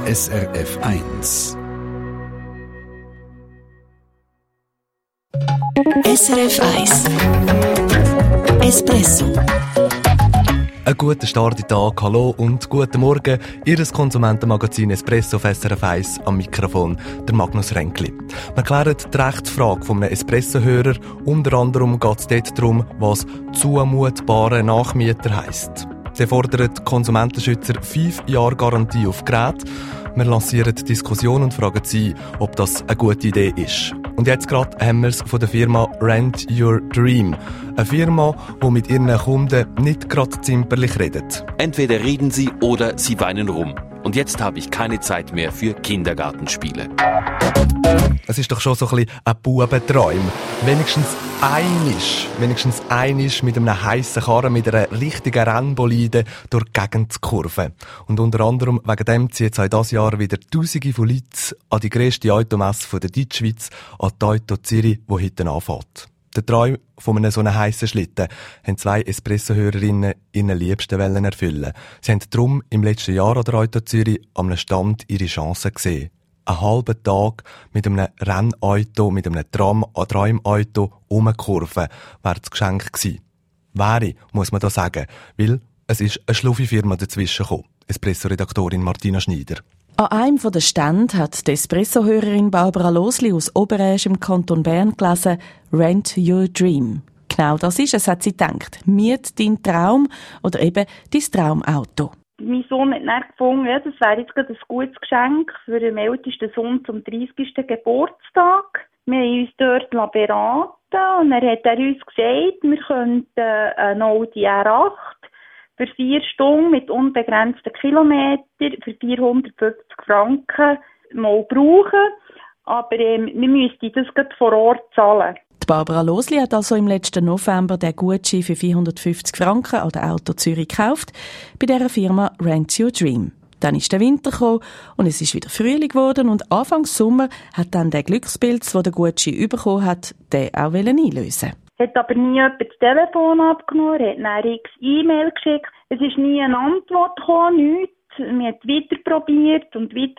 SRF 1. SRF 1 Espresso. Einen guten Start in den Tag, hallo und guten Morgen. Ihr Konsumentenmagazin Espresso auf SRF 1 am Mikrofon, der Magnus Ränkli. Wir klären die Rechtsfrage von einem Espresso-Hörer. Unter anderem geht es dort darum, was zumutbare Nachmieter heisst. Sie fordern Konsumentenschützer 5 Jahre Garantie auf Geräte. Wir lancieren die Diskussion und fragen sie, ob das eine gute Idee ist. Und jetzt gerade haben wir es von der Firma Rent Your Dream. Eine Firma, die mit ihren Kunden nicht gerade zimperlich redet. Entweder reden sie oder sie weinen rum. Und jetzt habe ich keine Zeit mehr für Kindergartenspiele. Es ist doch schon so ein bisschen ein Bubentraum. Wenigstens einisch mit einem heissen Karren, mit einer richtigen Rennbolide durch die Gegend zu kurven. Und unter anderem wegen dem zieht es auch dieses Jahr wieder Tausende von Leuten an die grösste Automesse der Deutschschweiz, an die Auto Zürich, die heute anfängt. Der Traum von einem so heissen Schlitten haben 2 Espresso-Hörerinnen ihren Liebsten erfüllen. Sie haben darum im letzten Jahr an der Auto Zürich an einem Stand ihre Chance gesehen. Einen halben Tag mit einem Rennauto, mit einem Tramauto umkurven, wäre das Geschenk gewesen. Wäre, muss man da sagen, weil es ist eine Schluffi-Firma dazwischen gekommen. Espresso-Redaktorin Martina Schneider. An einem der Stände hat die Espresso-Hörerin Barbara Losli aus Oberäsch im Kanton Bern gelesen «Rent Your Dream». Genau das ist es, hat sie gedacht. Miet deinen Traum oder eben dein Traumauto. Mein Sohn hat dann gefunden, ja, das wäre jetzt gerade ein gutes Geschenk für den ältesten Sohn zum 30. Geburtstag. Wir haben uns dort beraten und dann hat er uns gesagt, wir könnten einen Audi R8 für 4 Stunden mit unbegrenzten Kilometern für 450 Franken mal brauchen. Aber wir müssten das gerade vor Ort zahlen. Die Barbara Losli hat also im letzten November den Gutschein für 450 Franken an der Auto Zürich gekauft, bei dieser Firma Rent Your Dream. Dann ist der Winter gekommen und es ist wieder Frühling geworden und Anfang Sommer hat dann der Glückspilz, der den Gutschein bekommen hat, den auch einlösen. Hat aber nie jemand das Telefon abgenommen, hat dann x E-Mail geschickt. Es ist nie eine Antwort gekommen, nichts. Wir haben weiter probiert und es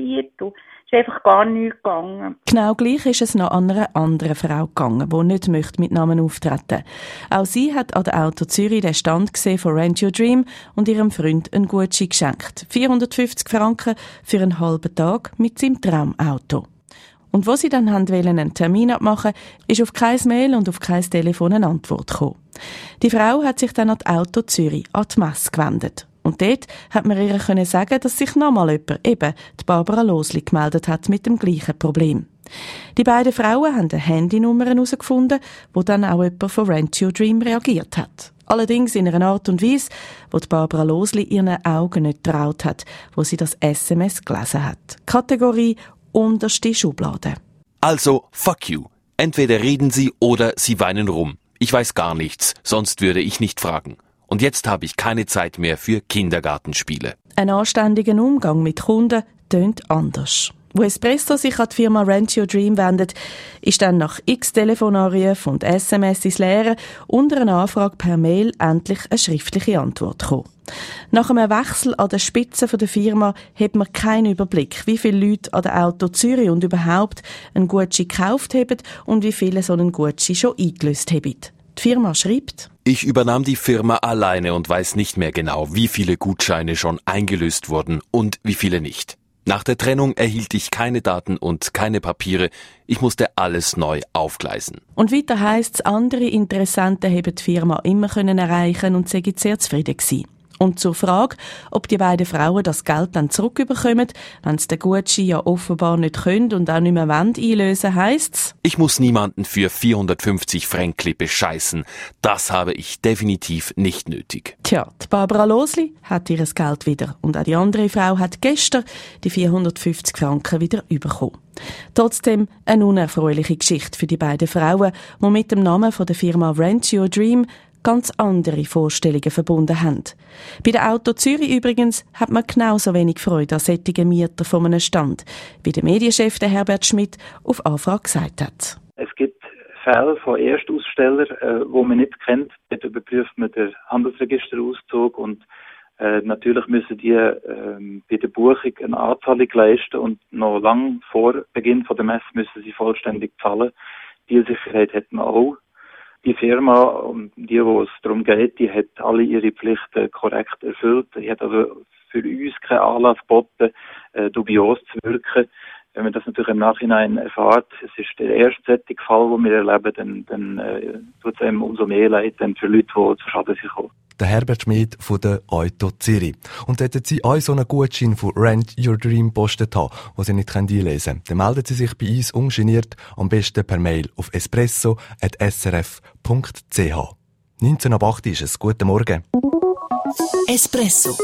ist einfach gar nichts gegangen. Genau gleich ist es noch an einer anderen Frau gegangen, die nicht mit Namen auftreten. Auch sie hat an der Auto Zürich den Stand gesehen von Rent Your Dream und ihrem Freund einen Gutschein geschenkt. 450 Franken für einen halben Tag mit seinem Traumauto. Und wo sie dann wollten einen Termin abmachen, ist auf kein Mail und auf kein Telefon eine Antwort gekommen. Die Frau hat sich dann an die Auto Zürich, an die Messe gewendet. Und dort hat man ihr sagen, dass sich nochmal jemand, eben die Barbara Losli, gemeldet hat mit dem gleichen Problem. Die beiden Frauen haben eine Handynummer herausgefunden, wo dann auch jemand von Rent Your Dream reagiert hat. Allerdings in einer Art und Weise, wo die Barbara Losli ihren Augen nicht getraut hat, wo sie das SMS gelesen hat. Kategorie unterste Schublade. Also, fuck you. Entweder reden sie oder sie weinen rum. Ich weiß gar nichts, sonst würde ich nicht fragen. Und jetzt habe ich keine Zeit mehr für Kindergartenspiele. Ein anständiger Umgang mit Kunden tönt anders. Wo Espresso sich an die Firma Rent Your Dream wendet, ist dann nach x Telefonanrufen und SMS ins Leere unter einer Anfrage per Mail endlich eine schriftliche Antwort gekommen. Nach einem Wechsel an der Spitze der Firma hat man keinen Überblick, wie viele Leute an der Auto Zürich und überhaupt einen Gutschein gekauft haben und wie viele so einen Gutschein schon eingelöst haben. Die Firma schreibt: Ich übernahm die Firma alleine und weiß nicht mehr genau, wie viele Gutscheine schon eingelöst wurden und wie viele nicht. Nach der Trennung erhielt ich keine Daten und keine Papiere. Ich musste alles neu aufgleisen. Und weiter heisst es, andere Interessenten haben die Firma immer erreichen und sind sehr zufrieden gewesen. Und zur Frage, ob die beiden Frauen das Geld dann zurückbekommen, wenn sie den Gutschein ja offenbar nicht können und auch nicht mehr einlösen, heisst's: Ich muss niemanden für 450 Fränkli bescheißen. Das habe ich definitiv nicht nötig. Tja, die Barbara Losli hat ihr Geld wieder und auch die andere Frau hat gestern die 450 Franken wieder bekommen. Trotzdem eine unerfreuliche Geschichte für die beiden Frauen, die mit dem Namen von der Firma Rent Your Dream ganz andere Vorstellungen verbunden haben. Bei der Auto Zürich übrigens hat man genauso wenig Freude an solchen Mietern von einem Stand, wie der Medienchef Herbert Schmidt auf Anfrage gesagt hat. Es gibt Fälle von Erstausstellern, wo man nicht kennt. Dort überprüft man den Handelsregisterauszug und Natürlich müssen die bei der Buchung eine Anzahlung leisten und noch lang vor Beginn von der Messe müssen sie vollständig zahlen. Diese Sicherheit hat man auch. Die Firma, um die es darum geht, die hat alle ihre Pflichten korrekt erfüllt. Die hat also für uns keinen Anlass geboten, dubios zu wirken. Wenn man das natürlich im Nachhinein erfährt, es ist der erste solche Fall, den wir erleben, dann tut es einem umso mehr leid, dann für Leute, die zu Schaden sind gekommen. Der Herbert Schmid von der Auto Zürich. Und hätten Sie auch so einen Gutschein von Rent Your Dream gepostet haben, den Sie nicht einlesen können, dann melden Sie sich bei uns ungeniert, am besten per Mail auf espresso@srf.ch. 19:08 ist es. Guten Morgen. Espresso.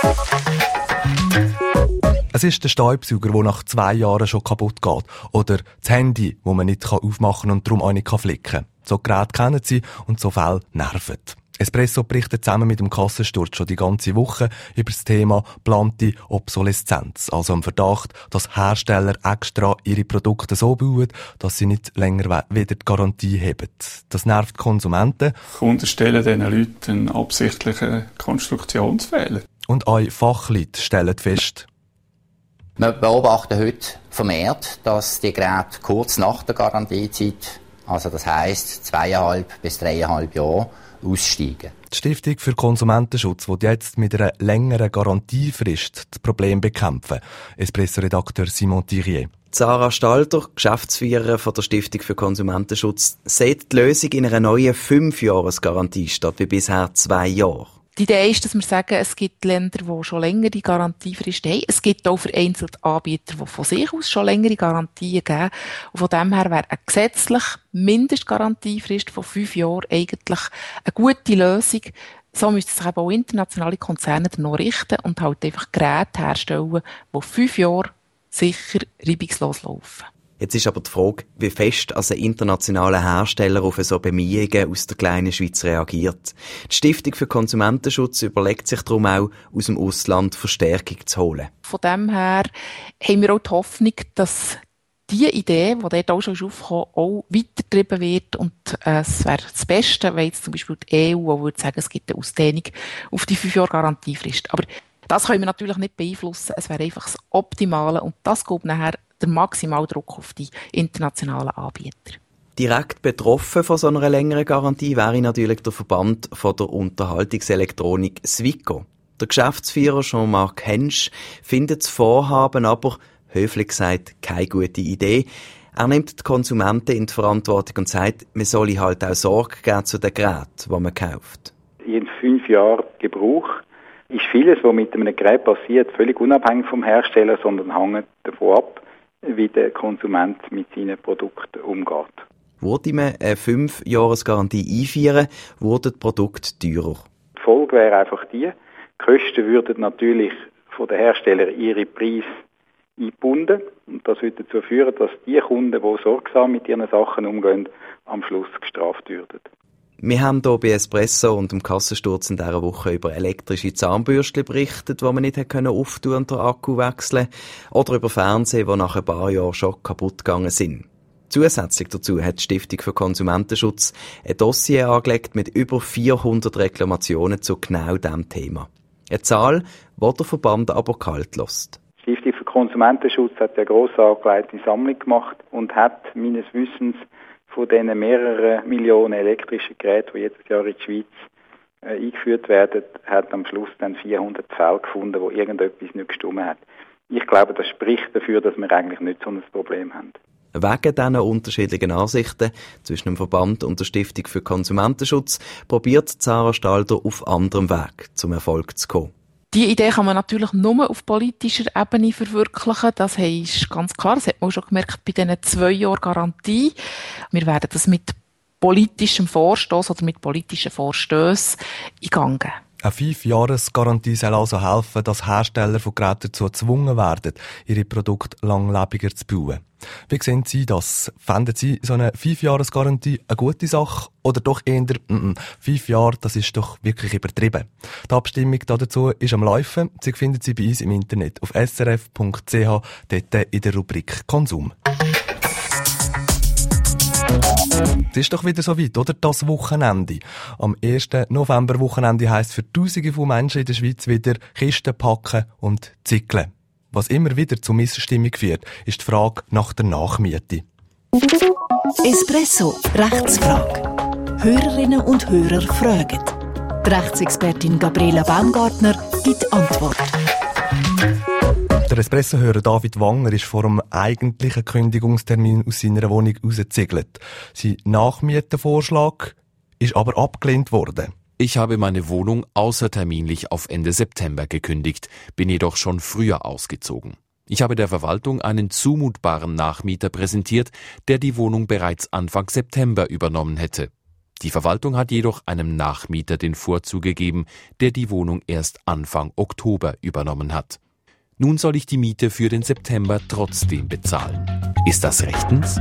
Es ist der Staubsauger, der nach 2 Jahren schon kaputt geht. Oder das Handy, das man nicht aufmachen und darum auch nicht flicken kann. So Geräte kennen Sie und so Fälle nerven. Espresso berichtet zusammen mit dem Kassensturz schon die ganze Woche über das Thema geplante Obsoleszenz. Also am Verdacht, dass Hersteller extra ihre Produkte so bauen, dass sie nicht länger wieder die Garantie haben. Das nervt Konsumenten. Kunden stellen diesen Leuten einen absichtlichen Konstruktionsfehler. Und auch Fachleute stellen fest. Wir beobachten heute vermehrt, dass die Geräte kurz nach der Garantiezeit, also das heisst 2,5 bis 3,5 Jahre, aussteigen. Die Stiftung für Konsumentenschutz will jetzt mit einer längeren Garantiefrist das Problem bekämpfen. Espresso-Redakteur Simon Thirier. Sarah Stalter, Geschäftsführerin von der Stiftung für Konsumentenschutz, sieht die Lösung in einer neuen 5-Jahres-Garantie statt wie bisher 2 Jahre. Die Idee ist, dass wir sagen, es gibt Länder, die schon längere Garantiefristen haben. Es gibt auch vereinzelte Anbieter, die von sich aus schon längere Garantien geben. Und von dem her wäre eine gesetzliche Mindestgarantiefrist von 5 Jahren eigentlich eine gute Lösung. So müssten sich eben auch internationale Konzerne noch richten und halt einfach Geräte herstellen, die 5 Jahre sicher reibungslos laufen. Jetzt ist aber die Frage, wie fest ein internationaler Hersteller auf so Bemühungen aus der kleinen Schweiz reagiert. Die Stiftung für Konsumentenschutz überlegt sich darum auch, aus dem Ausland Verstärkung zu holen. Von dem her haben wir auch die Hoffnung, dass diese Idee, die dort auch schon aufgekommen ist, auch weitergetrieben wird. Und es wäre das Beste, wenn jetzt zum Beispiel die EU auch würde sagen, es gibt eine Ausdehnung auf die 5 Jahre Garantiefrist. Aber das können wir natürlich nicht beeinflussen. Es wäre einfach das Optimale. Und das gibt nachher der maximale Druck auf die internationalen Anbieter. Direkt betroffen von so einer längeren Garantie wäre natürlich der Verband von der Unterhaltungselektronik SWICO. Der Geschäftsführer Jean-Marc Hensch findet das Vorhaben aber, höflich gesagt, keine gute Idee. Er nimmt die Konsumenten in die Verantwortung und sagt, man solle halt auch Sorge geben zu den Geräten, die man kauft. In 5 Jahren Gebrauch ist vieles, was mit einem Gerät passiert, völlig unabhängig vom Hersteller, sondern hängt davon ab, wie der Konsument mit seinen Produkten umgeht. Würde man eine 5-Jahres-Garantie einführen, würde das Produkt teurer. Die Folge wäre einfach die Kosten würden natürlich von den Herstellern ihre Preise eingebunden. Und das würde dazu führen, dass die Kunden, die sorgsam mit ihren Sachen umgehen, am Schluss gestraft würden. Wir haben hier bei Espresso und dem Kassensturz in dieser Woche über elektrische Zahnbürsten berichtet, die man nicht auftun und den Akku wechseln oder über Fernseher, die nach ein paar Jahren schon kaputt gegangen sind. Zusätzlich dazu hat die Stiftung für Konsumentenschutz ein Dossier angelegt mit über 400 Reklamationen zu genau diesem Thema. Eine Zahl, die der Verband aber kalt lässt. Die Stiftung für Konsumentenschutz hat eine gross angelegte Sammlung gemacht und hat meines Wissens von diesen mehreren Millionen elektrischen Geräten, die jedes Jahr in die Schweiz eingeführt werden, hat am Schluss dann 400 Fälle gefunden, wo irgendetwas nicht gestimmt hat. Ich glaube, das spricht dafür, dass wir eigentlich nicht so ein Problem haben. Wegen diesen unterschiedlichen Ansichten zwischen dem Verband und der Stiftung für Konsumentenschutz probiert Sarah Stalter auf anderem Weg zum Erfolg zu kommen. Die Idee kann man natürlich nur auf politischer Ebene verwirklichen. Das ist ganz klar. Das hat man auch schon gemerkt bei diesen 2 Jahren Garantie. Wir werden das mit politischem Vorstoß oder mit politischen Vorstößen in Gang geben. Eine 5-Jahres-Garantie soll also helfen, dass Hersteller von Geräten dazu gezwungen werden, ihre Produkte langlebiger zu bauen. Wie sehen Sie das? Fänden Sie so eine 5-Jahres-Garantie eine gute Sache? Oder doch eher, 5 Jahre, das ist doch wirklich übertrieben. Die Abstimmung dazu ist am Laufen. Sie finden sie bei uns im Internet auf srf.ch, dort in der Rubrik Konsum. Es ist doch wieder so weit, oder? Das Wochenende. Am 1. November-Wochenende heisst für Tausende von Menschen in der Schweiz wieder Kisten packen und zickeln. Was immer wieder zu Missstimmung führt, ist die Frage nach der Nachmiete. Espresso, Rechtsfrage. Hörerinnen und Hörer fragen. Die Rechtsexpertin Gabriela Baumgartner gibt Antwort. Der Espresso-Hörer David Wanger ist vor dem eigentlichen Kündigungstermin aus seiner Wohnung rausgezügelt. Sein Nachmietenvorschlag ist aber abgelehnt worden. Ich habe meine Wohnung außerterminlich auf Ende September gekündigt, bin jedoch schon früher ausgezogen. Ich habe der Verwaltung einen zumutbaren Nachmieter präsentiert, der die Wohnung bereits Anfang September übernommen hätte. Die Verwaltung hat jedoch einem Nachmieter den Vorzug gegeben, der die Wohnung erst Anfang Oktober übernommen hat. Nun soll ich die Miete für den September trotzdem bezahlen. Ist das rechtens?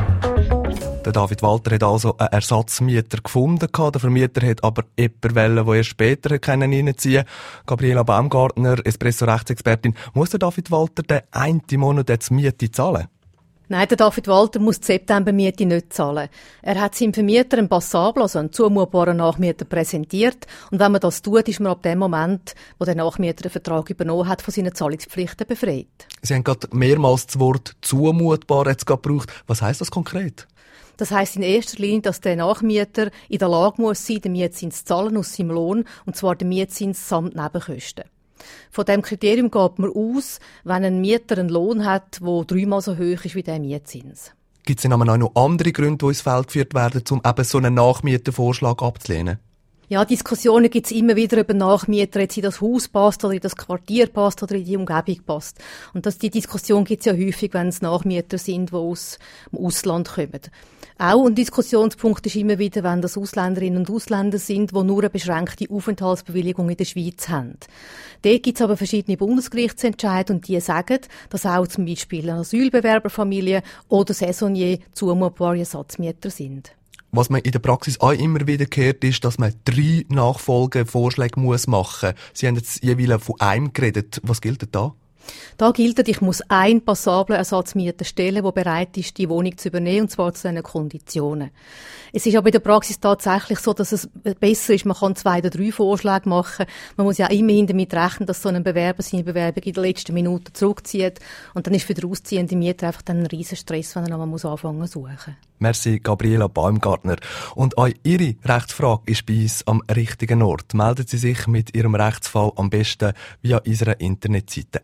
Der David Walter hat also einen Ersatzmieter gefunden. Der Vermieter hat aber jemanden wollen, der erst später reinziehen konnte. Gabriela Baumgartner, Espresso-Rechtsexpertin, muss der David Walter den einen Monat jetzt Miete zahlen? Nein, der David Walter muss die Septembermiete nicht zahlen. Er hat seinem Vermieter einen passablen, also einen zumutbaren Nachmieter präsentiert. Und wenn man das tut, ist man ab dem Moment, wo der Nachmieter den Vertrag übernommen hat, von seinen Zahlungspflichten befreit. Sie haben gerade mehrmals das Wort zumutbar jetzt gebraucht. Was heisst das konkret? Das heisst in erster Linie, dass der Nachmieter in der Lage muss sein, den Mietzins zu zahlen aus seinem Lohn, und zwar den Mietzins samt Nebenkosten. Von diesem Kriterium geht man aus, wenn ein Mieter einen Lohn hat, der 3-mal so hoch ist wie der Mietzins. Gibt es denn aber auch noch andere Gründe, die ins Feld geführt werden, um eben so einen Nachmietervorschlag abzulehnen? Ja, Diskussionen gibt es immer wieder über Nachmieter, jetzt in das Haus passt oder in das Quartier passt oder in die Umgebung passt. Und die Diskussion gibt es ja häufig, wenn es Nachmieter sind, die aus dem Ausland kommen. Auch ein Diskussionspunkt ist immer wieder, wenn das Ausländerinnen und Ausländer sind, die nur eine beschränkte Aufenthaltsbewilligung in der Schweiz haben. Dort gibt es aber verschiedene Bundesgerichtsentscheide und die sagen, dass auch zum Beispiel eine Asylbewerberfamilie oder Saisonier zumutbare Ersatzmieter sind. Was man in der Praxis auch immer wieder hört, ist, dass man 3 Nachfolgevorschläge machen muss. Sie haben jetzt jeweils von einem geredet. Was gilt denn da? Da gilt, ich muss einen passablen Ersatzmieter stellen, der bereit ist, die Wohnung zu übernehmen, und zwar zu diesen Konditionen. Es ist aber in der Praxis tatsächlich so, dass es besser ist, man kann 2 oder 3 Vorschläge machen. Man muss ja immerhin damit rechnen, dass so ein Bewerber seine Bewerbung in der letzten Minute zurückzieht. Und dann ist für den ausziehenden Mieter einfach dann ein riesen Stress, wenn er nochmal anfangen zu suchen. Merci, Gabriela Baumgartner. Und auch Ihre Rechtsfrage ist bei uns am richtigen Ort. Melden Sie sich mit Ihrem Rechtsfall am besten via unserer Internetseite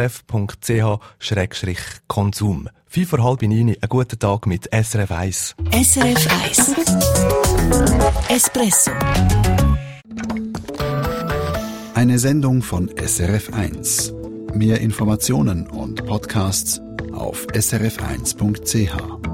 srf.ch/konsum. 8:55, einen guten Tag mit SRF 1. SRF 1 Espresso. Eine Sendung von SRF 1. Mehr Informationen und Podcasts auf srf1.ch.